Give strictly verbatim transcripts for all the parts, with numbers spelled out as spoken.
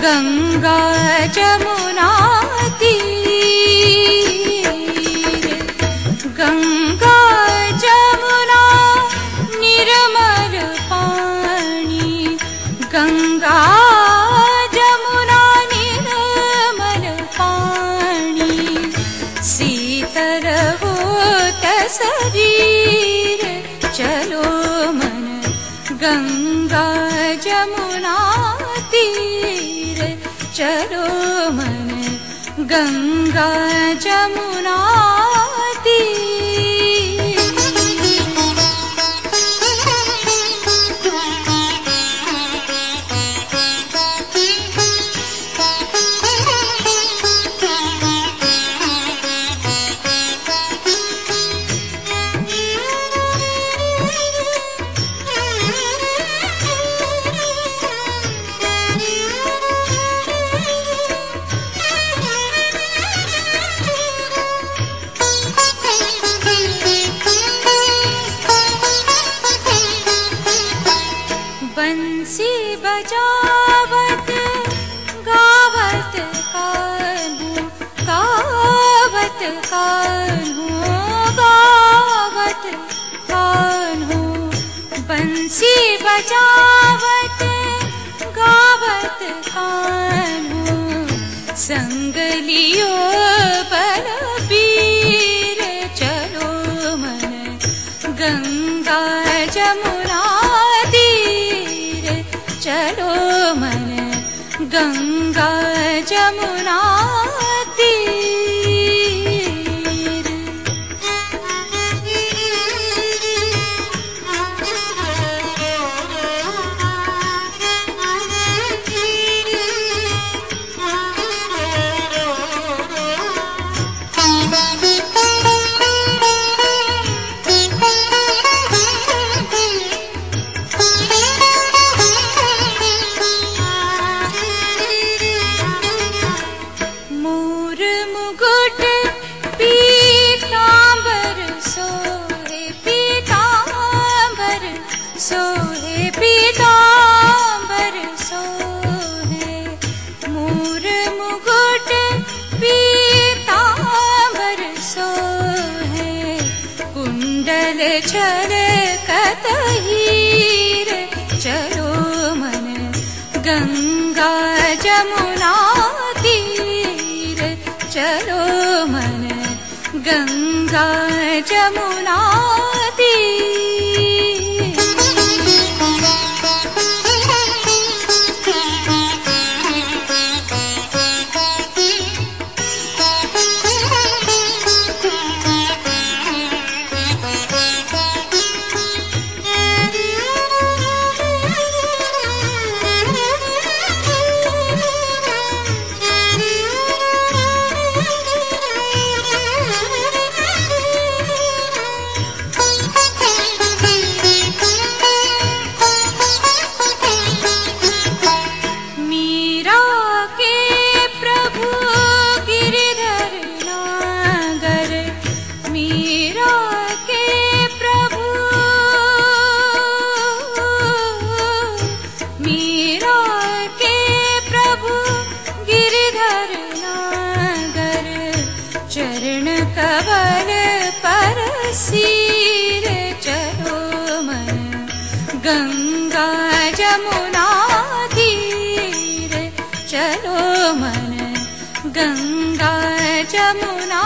गंगा जमुना तीर, गंगा जमुना निर्मल पानी, गंगा जमुना निर्मल पानी, शीतल होत शरीर, चलो मन गंगा जमुना तीर, चलो मन गंगा जमुना तीर। बंसी बजावत गावत कान्हू, गावत कान्हू, गावत कान्हू, बंसी बजावत गावत कान्हू, संग लियो बलबीर, चलो मन गंगा जमुना तीर, चलो मन गंगा जमुना तीर। मोर मुकुट पीतांबर सोहे, पीतांबर सोहे, पीतांबर सोहे, मोर मुकुट पीतांबर सोहे, कुंडल छलकत हीर, चलो मन गंगा जमुना तीर, चलो मन गंगा जमुना तीर। चरण कवल पर सिर, चलो मन गंगा जमुना तीर, चलो मन गंगा जमुना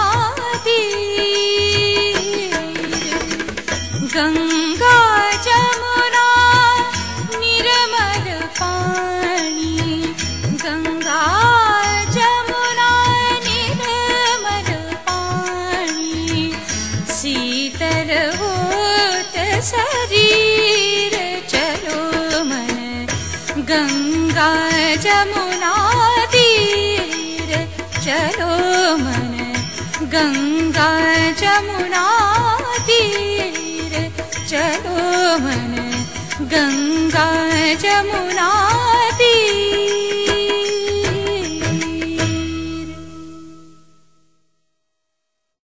तीर। गंगा जमुना निर्मल पानी, गंगा जमुना निर्मल पानी, शीतल होत शरीर, चलो मन गंगा जमुना तीर, चलो मन गंगा जमुना तीर, चलो मन गंगा जमुना